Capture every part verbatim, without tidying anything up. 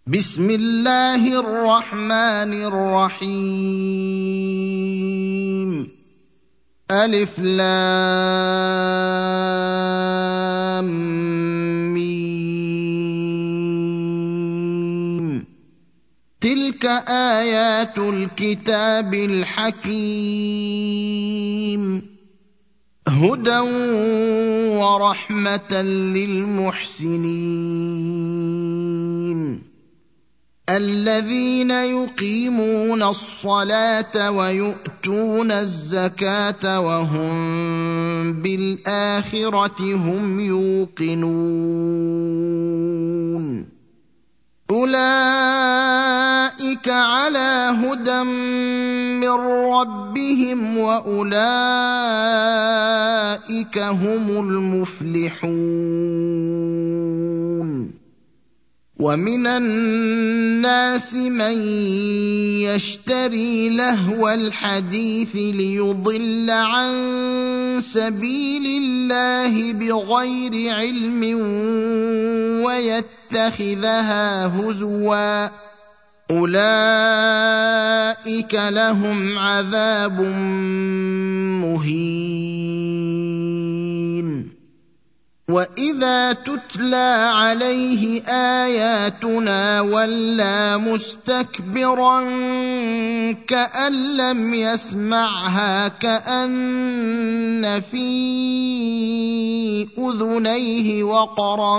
بسم الله الرحمن الرحيم ألف لام ميم تلك آيات الكتاب الحكيم هدى ورحمة للمحسنين الذين يقيمون الصلاة ويؤتون الزكاة وهم بالآخرة هم يوقنون أولئك على هدى من ربهم وأولئك هم المفلحون ومن الناس من يشتري لهو الحديث ليضل عن سبيل الله بغير علم ويتخذها هزوا أولئك لهم عذاب مهين وإذا تتلى عليه آياتنا ولى مستكبرا كأن لم يسمعها كأن في أذنيه وقرا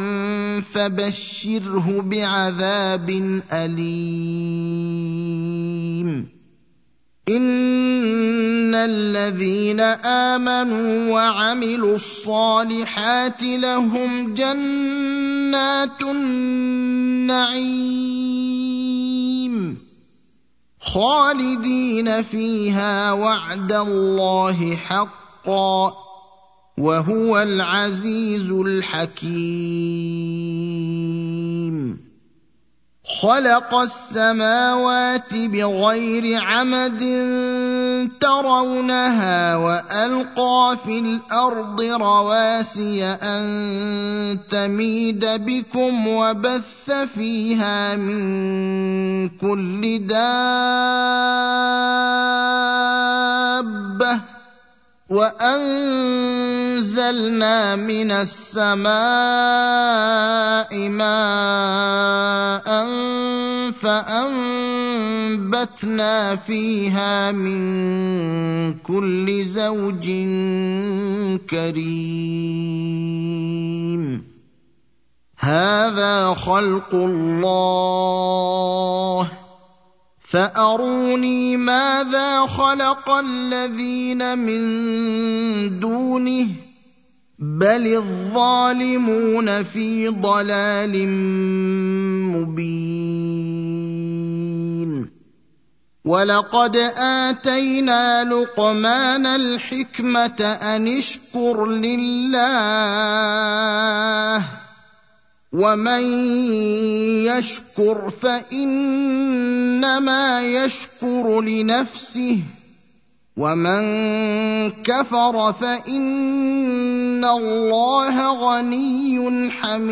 فبشره بعذاب أليم إن الذين آمنوا وعملوا الصالحات لهم جنات النعيم خالدين فيها وعد الله حقا وهو العزيز الحكيم خلق السماوات بغير عمد ترونها وألقى في الأرض رواسي أن تميد بكم وبث فيها من كل دابة وأنزلنا من السماء ماء فأنبتنا فيها من كل زوج كريم هذا خلق الله فأروني ماذا خلق الذين من دونه بل الظالمون في ضلال مبين ولقد آتينا لقمان الحكمة أن اشكر لله ومن يشكر فإنما يشكر لنفسه ومن كفر فإن الله غني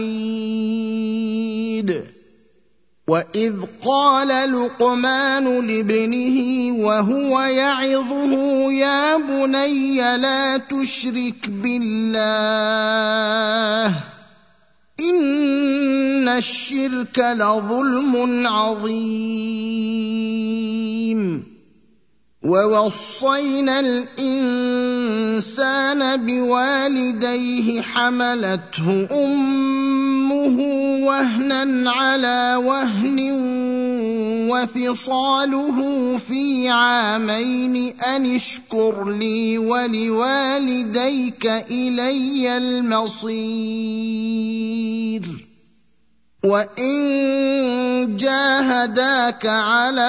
حميد وإذ قال لقمان لابنه وهو يعظه يا بني لا تشرك بالله إن الشرك لظلم عظيم ووصينا الإنسان بوالديه حملته أمه وهنا على وهن وفصاله في عامين أن اشكر لي ولوالديك إلي المصير وإن جاهداك على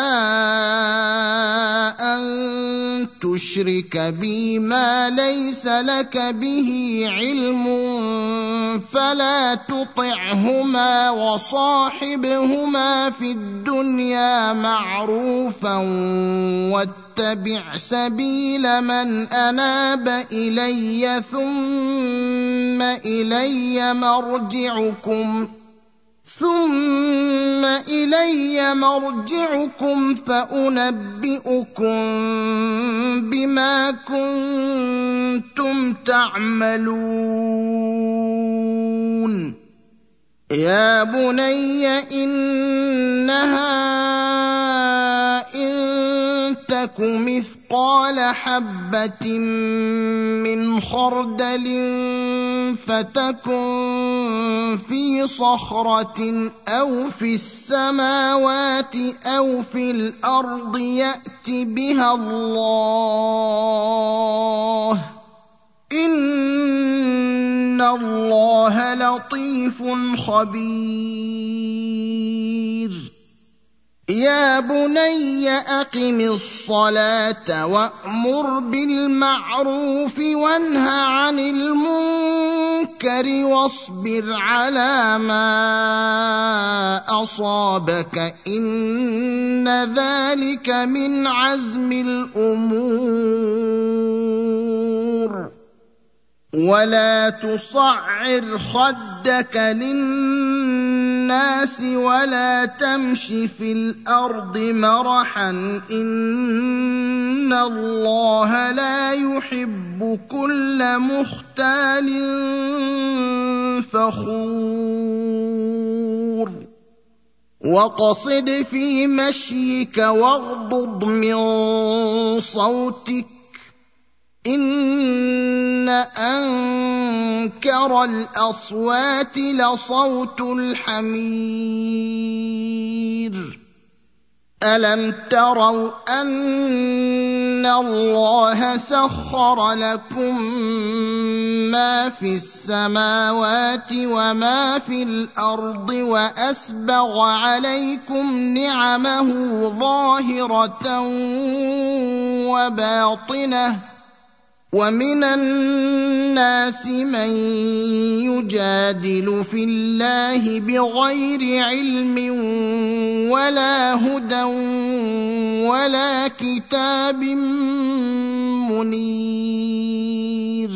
أن تشرك بي ما ليس لك به علم فلا تطعهما وصاحبهما في الدنيا معروفا واتبع سبيل من أناب إلي ثم إلي مرجعكم ثم إلي مرجعكم فأنبئكم بما كنتم تعملون يا بني إنها إن تك مثقال حبة من خردل فتكن في صخرة أو في السماوات أو في الأرض يأت بها الله إن الله لطيف خبير يا بني أقم الصلاة وأمر بالمعروف وانه عن المنكر واصبر على ما أصابك إن ذلك من عزم الأمور ولا تصعر خدك للناس ولا تمش في الأرض مرحا إن الله لا يحب كل مختال فخور وقصد في مشيك واغضض من صوتك إن أنكر الأصوات لصوت الحمير ألم تروا أن الله سخر لكم ما في السماوات وما في الأرض وأسبغ عليكم نعمه ظاهرة وباطنة ومن الناس من يجادل في الله بغير علم ولا هدى ولا كتاب منير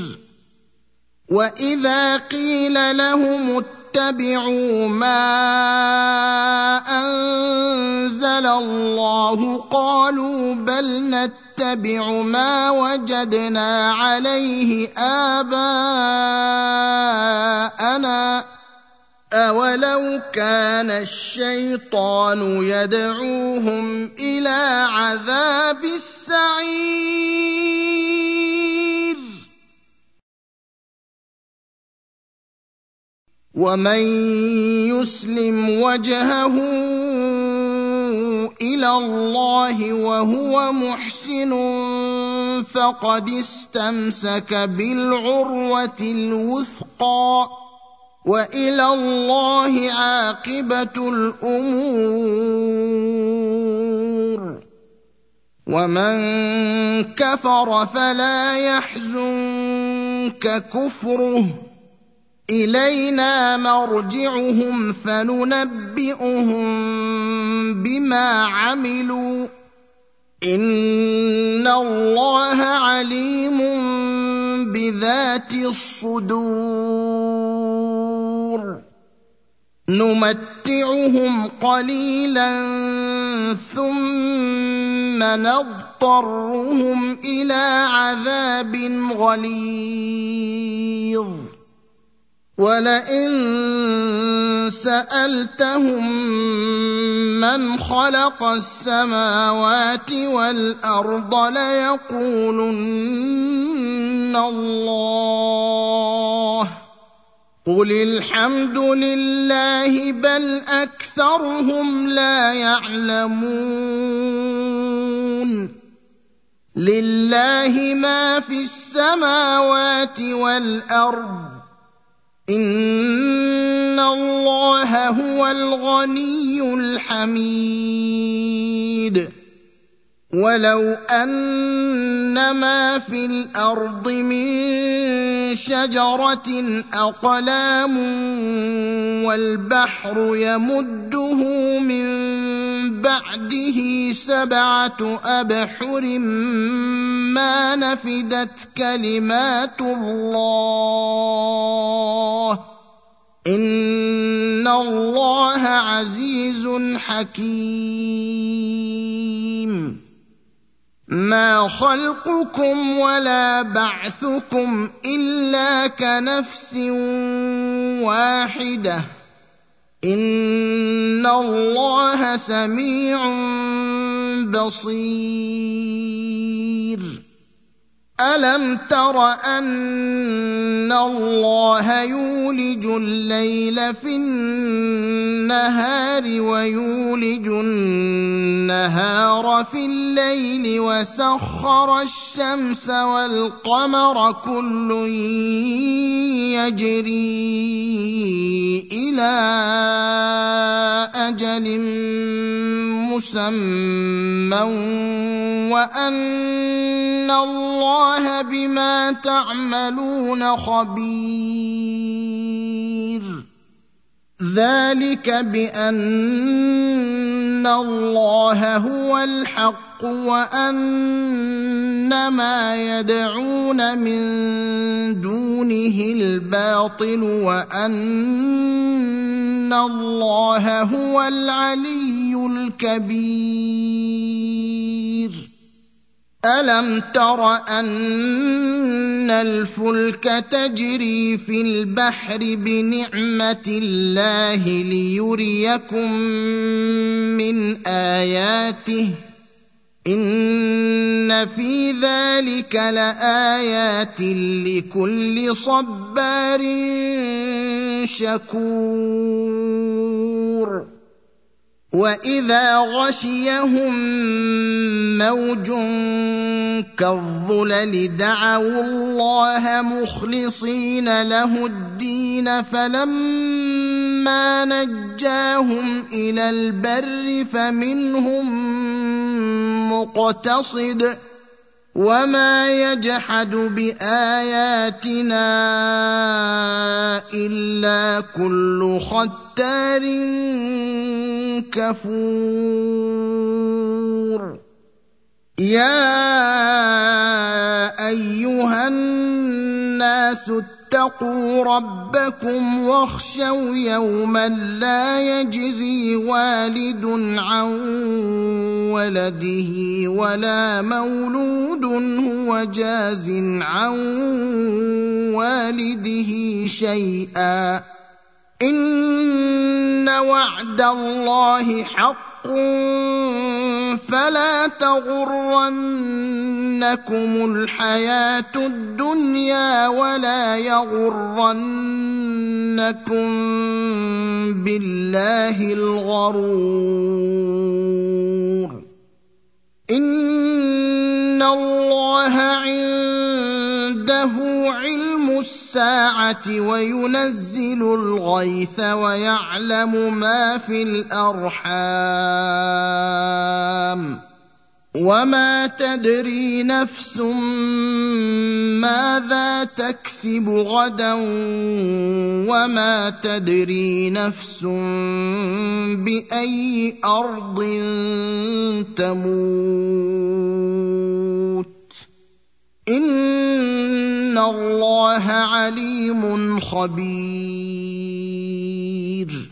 وإذا قيل لهم اتبعوا ما أنزل الله قالوا بل نتبع ما وجدنا عليه آباءنا أولو كان الشيطان يدعوهم إلى عذاب السعير ومن يسلم وجهه إلى الله وهو محسن فقد استمسك بالعروة الوثقى وإلى الله عاقبة الأمور ومن كفر فلا يحزنك كفره إلينا مرجعهم فننبئهم بما عملوا إن الله عليم بذات الصدور نمتعهم قليلا ثم نضطرهم إلى عذاب غليظ ولئن سألتهم من خلق السماوات والأرض ليقولن الله قل الحمد لله بل أكثرهم لا يعلمون لله ما في السماوات والأرض إن الله هو الغني الحميد ولو أن ما في الأرض من شجرة أقلام والبحر يمده من بعده سبعة أبحر ما نفدت كلمات الله إن الله عزيز حكيم. ما خلقكم ولا بعثكم إلا كنفس واحدة إن الله سميع بصير. ألم تر أن الله يولج الليل في النهار ويولج النهار في الليل وسخر الشمس والقمر كل يجري إلى أجل مسمى وأن الله بما تعملون خبير. ذلك بأن الله هو الحق وأن ما يدعون من دونه الباطل وأن الله هو العلي الكبير. ألم تر أن الفلك تجري في البحر بنعمة الله ليريكم من آياته إن في ذلك لآيات لكل صبار شكور. وإذا غشيهم موج كالظلل دعوا الله مخلصين له الدين فلما نجاهم إلى البر فمنهم مقتصد وما يجحد بآياتنا إلا كل ختار كفور. يا أيها الناس اتقوا ربكم واخشوا يوما لا يجزي والد عن ولده ولا مولود هو جاز عن والده شيئا إن وعد الله حق فلا تغرنكم الحياة الدنيا ولا يغرنكم بالله الغرور. إن الله عنده علم الساعة وينزل الغيث ويعلم ما في الأرحام وما تدري نفس ماذا تكسب غدا وما تدري نفس بأي أرض تموت إن الله عليم خبير.